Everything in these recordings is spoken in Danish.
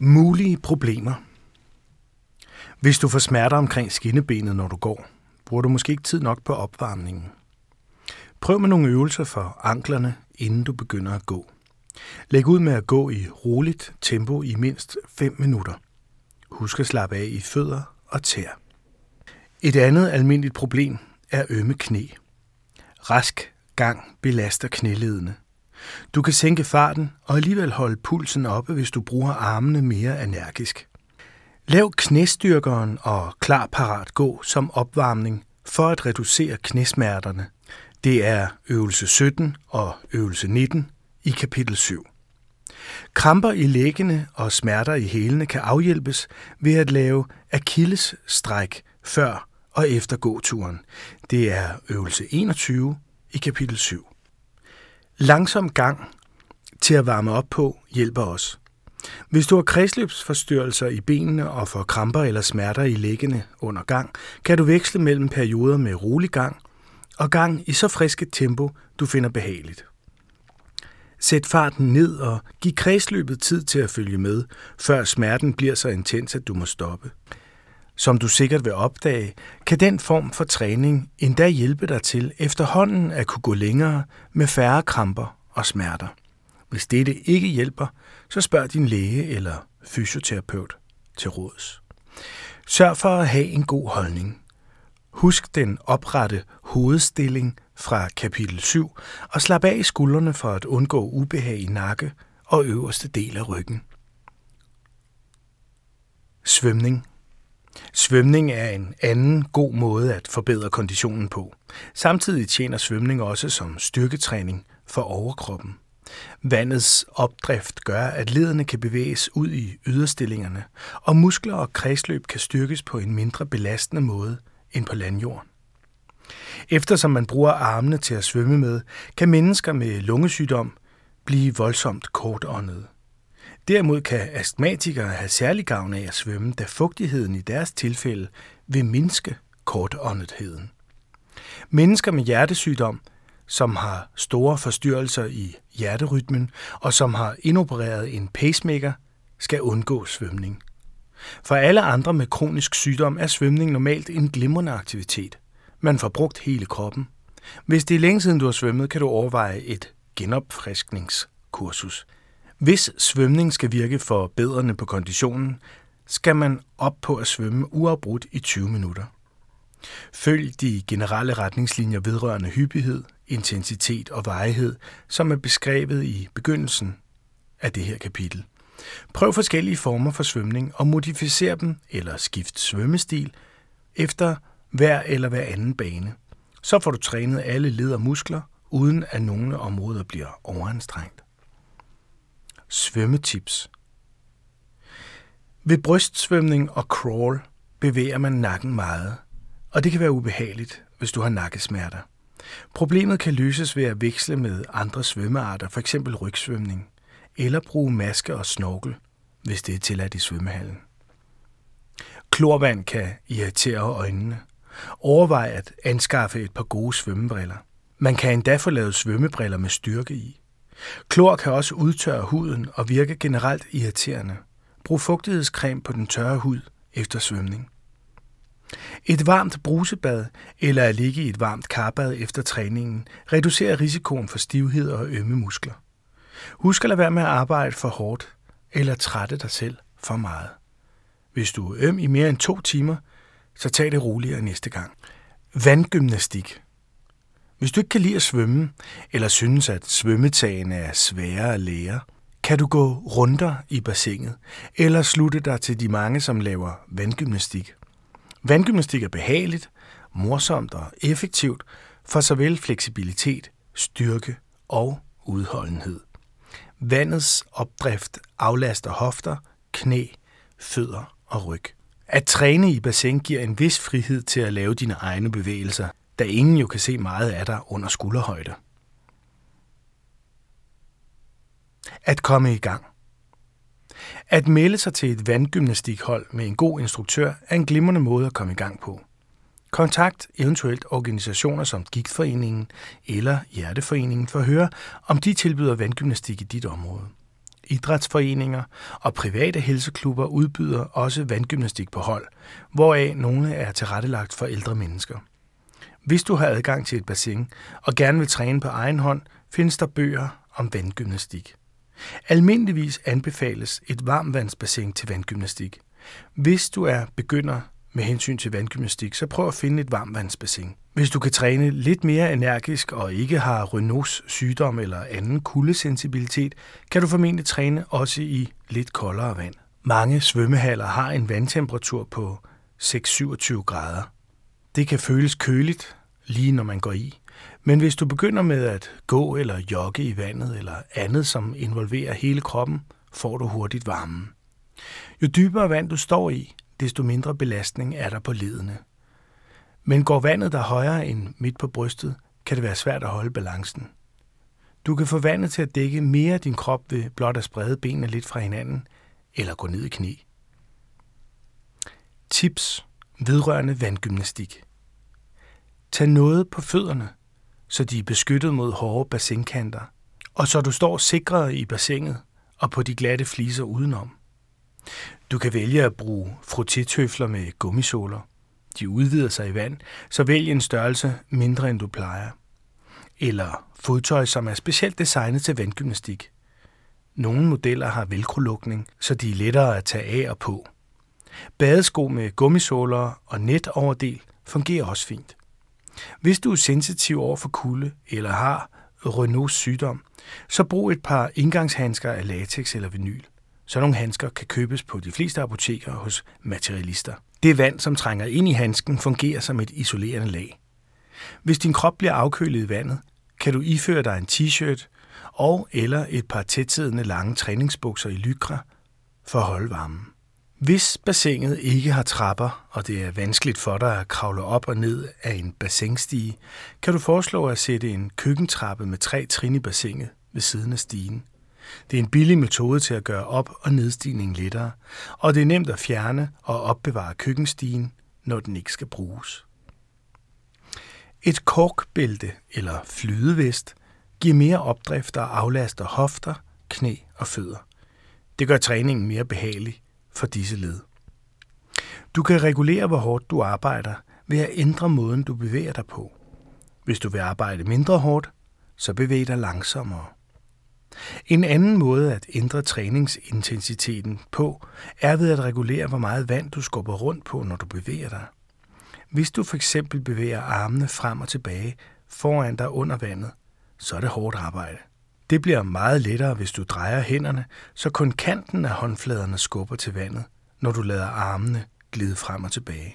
Mulige problemer. Hvis du får smerter omkring skinnebenet, når du går, bruger du måske ikke tid nok på opvarmningen. Prøv med nogle øvelser for anklerne, inden du begynder at gå. Læg ud med at gå i roligt tempo i mindst 5 minutter. Husk at slappe af i fødder og tæer. Et andet almindeligt problem er ømme knæ. Rask gang belaster knæledene. Du kan sænke farten og alligevel holde pulsen oppe, hvis du bruger armene mere energisk. Lav knæstyrkeren og klar parat gå som opvarmning for at reducere knæsmerterne. Det er øvelse 17 og øvelse 19 i kapitel 7. Kramper i læggene og smerter i hælene kan afhjælpes ved at lave akillesstræk før og efter gåturen. Det er øvelse 21 i kapitel 7. Langsom gang til at varme op på hjælper os. Hvis du har kredsløbsforstyrrelser i benene og får kramper eller smerter i læggene under gang, kan du veksle mellem perioder med rolig gang og gang i så frisk et tempo, du finder behageligt. Sæt farten ned og giv kredsløbet tid til at følge med, før smerten bliver så intens, at du må stoppe. Som du sikkert vil opdage, kan den form for træning endda hjælpe dig til efterhånden at kunne gå længere med færre kramper og smerter. Hvis dette ikke hjælper, så spørg din læge eller fysioterapeut til råds. Sørg for at have en god holdning. Husk den oprette hovedstilling fra kapitel 7 og slap af i skuldrene for at undgå ubehag i nakke og øverste del af ryggen. Svømning. Svømning er en anden god måde at forbedre konditionen på. Samtidig tjener svømning også som styrketræning for overkroppen. Vandets opdrift gør, at ledene kan bevæges ud i yderstillingerne, og muskler og kredsløb kan styrkes på en mindre belastende måde end på landjorden. Eftersom man bruger armene til at svømme med, kan mennesker med lungesygdom blive voldsomt kortåndede. Derimod kan astmatikere have særlig gavn af at svømme, da fugtigheden i deres tilfælde vil mindske kortåndetheden. Mennesker med hjertesygdom, som har store forstyrrelser i hjerterytmen og som har indopereret en pacemaker, skal undgå svømning. For alle andre med kronisk sygdom er svømning normalt en glimrende aktivitet. Man får brugt hele kroppen. Hvis det er længe siden du har svømmet, kan du overveje et genopfriskningskursus. Hvis svømning skal virke forbedrende på konditionen, skal man op på at svømme uafbrudt i 20 minutter. Følg de generelle retningslinjer vedrørende hyppighed, intensitet og varighed, som er beskrevet i begyndelsen af det her kapitel. Prøv forskellige former for svømning og modificer dem eller skift svømmestil efter hver eller hver anden bane. Så får du trænet alle led og muskler, uden at nogle områder bliver overanstrengt. Svømmetips. Ved brystsvømning og crawl bevæger man nakken meget, og det kan være ubehageligt, hvis du har nakkesmerter. Problemet kan løses ved at veksle med andre svømmearter, f.eks. rygsvømning, eller bruge maske og snorkel, hvis det er tilladt i svømmehallen. Klorvand kan irritere øjnene. Overvej at anskaffe et par gode svømmebriller. Man kan endda få lavet svømmebriller med styrke i. Klor kan også udtørre huden og virke generelt irriterende. Brug fugtighedscreme på den tørre hud efter svømning. Et varmt brusebad eller at ligge i et varmt karbad efter træningen reducerer risikoen for stivhed og ømme muskler. Husk at lade være med at arbejde for hårdt eller trætte dig selv for meget. Hvis du er øm i mere end 2 timer, så tag det roligere næste gang. Vandgymnastik. Hvis du ikke kan lide at svømme, eller synes, at svømmetagene er svære at lære, kan du gå runder i bassinet, eller slutte dig til de mange, som laver vandgymnastik. Vandgymnastik er behageligt, morsomt og effektivt for såvel fleksibilitet, styrke og udholdenhed. Vandets opdrift aflaster hofter, knæ, fødder og ryg. At træne i bassin giver en vis frihed til at lave dine egne bevægelser, da ingen jo kan se meget af dig under skulderhøjde. At komme i gang. At melde sig til et vandgymnastikhold med en god instruktør er en glimrende måde at komme i gang på. Kontakt eventuelt organisationer som Gigtforeningen eller Hjerteforeningen for at høre, om de tilbyder vandgymnastik i dit område. idrætsforeninger og private helseklubber udbyder også vandgymnastik på hold, hvoraf nogle er tilrettelagt for ældre mennesker. Hvis du har adgang til et bassin og gerne vil træne på egen hånd, findes der bøger om vandgymnastik. Almindeligvis anbefales et varmvandsbassin til vandgymnastik. Hvis du er begynder med hensyn til vandgymnastik, så prøv at finde et varmvandsbassin. Hvis du kan træne lidt mere energisk og ikke har Raynaud's sygdom eller anden kuldesensibilitet, kan du formentlig træne også i lidt koldere vand. Mange svømmehaller har en vandtemperatur på 6-27 grader. Det kan føles køligt, lige når man går i. Men hvis du begynder med at gå eller jogge i vandet eller andet, som involverer hele kroppen, får du hurtigt varmen. Jo dybere vand du står i, desto mindre belastning er der på leddene. Men går vandet der højere end midt på brystet, kan det være svært at holde balancen. Du kan få vandet til at dække mere af din krop ved blot at sprede benene lidt fra hinanden eller gå ned i knæ. Tips vedrørende vandgymnastik. Tag noget på fødderne, så de er beskyttet mod hårde bassinkanter, og så du står sikret i bassinet og på de glatte fliser udenom. Du kan vælge at bruge frottétøfler med gummisåler. De udvider sig i vand, så vælg en størrelse mindre end du plejer. Eller fodtøj, som er specielt designet til vandgymnastik. Nogle modeller har velcro-lukning, så de er lettere at tage af og på. Badesko med gummisåler og netoverdel fungerer også fint. Hvis du er sensitiv over for kulde eller har Raynaud's sygdom, så brug et par indgangshandsker af latex eller vinyl. Sådan nogle handsker kan købes på de fleste apoteker hos materialister. Det vand, som trænger ind i handsken, fungerer som et isolerende lag. Hvis din krop bliver afkølet i vandet, kan du iføre dig en t-shirt og eller et par tætsiddende lange træningsbukser i lycra for at holde varmen. Hvis bassinet ikke har trapper, og det er vanskeligt for dig at kravle op og ned af en bassinstige, kan du foreslå at sætte en køkkentrappe med 3 trin i bassinet ved siden af stigen. Det er en billig metode til at gøre op- og nedstigningen lettere, og det er nemt at fjerne og opbevare køkkenstigen, når den ikke skal bruges. Et korkbælte eller flydevest giver mere opdrift og aflaster hofter, knæ og fødder. Det gør træningen mere behagelig for disse led. Du kan regulere, hvor hårdt du arbejder ved at ændre måden, du bevæger dig på. Hvis du vil arbejde mindre hårdt, så bevæg dig langsommere. En anden måde at ændre træningsintensiteten på, er ved at regulere, hvor meget vand du skubber rundt på, når du bevæger dig. Hvis du f.eks. bevæger armene frem og tilbage foran dig under vandet, så er det hårdt arbejde. Det bliver meget lettere, hvis du drejer hænderne, så kun kanten af håndfladerne skubber til vandet, når du lader armene glide frem og tilbage.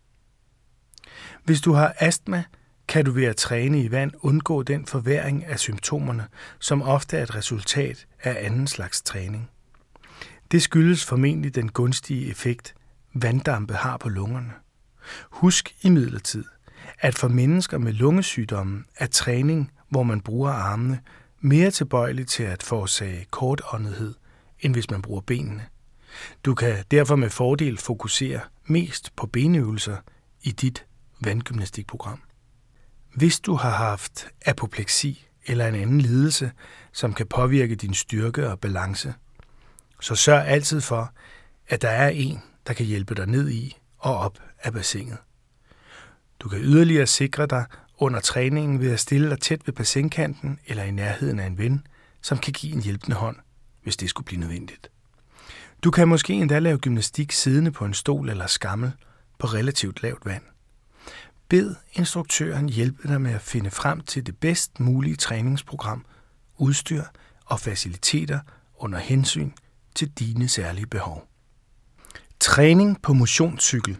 Hvis du har astma, kan du ved at træne i vand undgå den forværring af symptomerne, som ofte er et resultat af anden slags træning. Det skyldes formentlig den gunstige effekt, vanddampe har på lungerne. Husk imidlertid, at for mennesker med lungesygdommen er træning, hvor man bruger armene, mere tilbøjelig til at forårsage kortåndethed, end hvis man bruger benene. Du kan derfor med fordel fokusere mest på benøvelser i dit vandgymnastikprogram. Hvis du har haft apopleksi eller en anden lidelse, som kan påvirke din styrke og balance, så sørg altid for, at der er en, der kan hjælpe dig ned i og op af bassinet. Du kan yderligere sikre dig under træningen ved at stille dig tæt ved bassinkanten eller i nærheden af en ven, som kan give en hjælpende hånd, hvis det skulle blive nødvendigt. Du kan måske endda lave gymnastik siddende på en stol eller skammel på relativt lavt vand. Bed instruktøren hjælpe dig med at finde frem til det bedst mulige træningsprogram, udstyr og faciliteter under hensyn til dine særlige behov. Træning på motionscykel.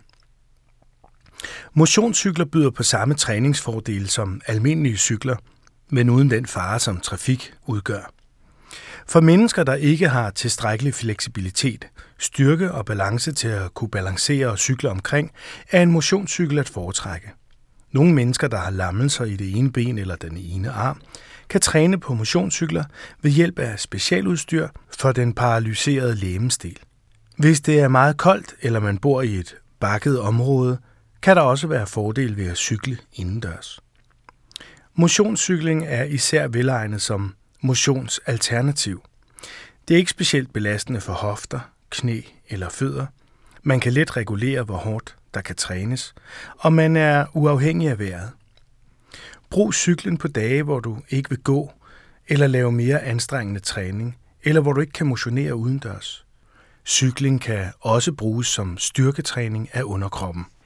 Motionscykler byder på samme træningsfordele som almindelige cykler, men uden den fare, som trafik udgør. For mennesker, der ikke har tilstrækkelig fleksibilitet, styrke og balance til at kunne balancere og cykle omkring, er en motionscykel at foretrække. Nogle mennesker, der har lammelser i det ene ben eller den ene arm, kan træne på motionscykler ved hjælp af specialudstyr for den paralyserede legemsdel. Hvis det er meget koldt, eller man bor i et bakket område, kan der også være fordel ved at cykle indendørs. Motionscykling er især velegnet som motionsalternativ. Det er ikke specielt belastende for hofter, knæ eller fødder. Man kan let regulere, hvor hårdt der kan trænes, og man er uafhængig af vejret. Brug cyklen på dage, hvor du ikke vil gå eller lave mere anstrengende træning, eller hvor du ikke kan motionere udendørs. Cykling kan også bruges som styrketræning af underkroppen.